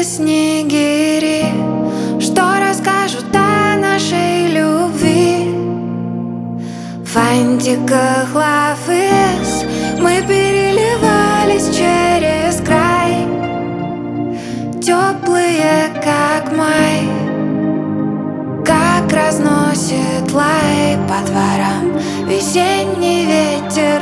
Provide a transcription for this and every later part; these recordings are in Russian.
снегири, что расскажут о нашей любви. В фантиках Love Is мы переливались через край, теплые, как май, как разносит лай по дворам весенний ветер.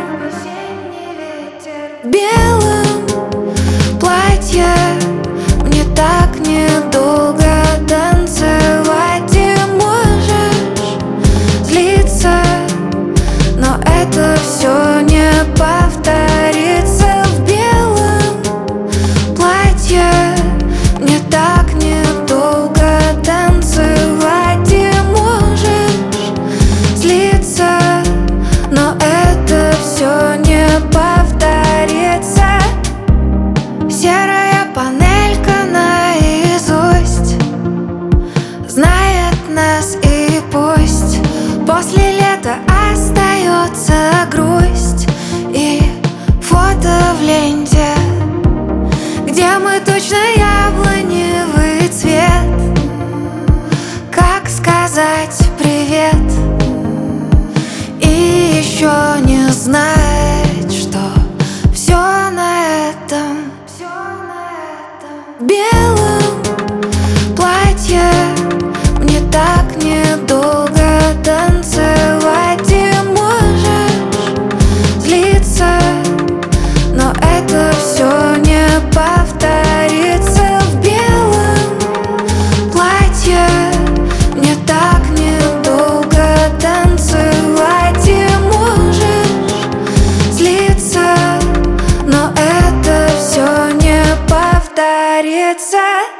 В белом платье мне так недолго танцевать. И можешь злиться, но это все не повторится. В белом платье мне так недолго танцевать. И можешь злиться, но это все не повторится. Серая панелька наизусть знает нас, и пусть после лета остается грусть и фото в ленте, где мы точно яблоневый цвет. Как сказать привет и еще не знать, что все на этом. В белом платье мне так недолго танцевать. И можешь злиться, но это все не повторится. В белом платье мне так недолго танцевать. И можешь злиться, но это все не повторится.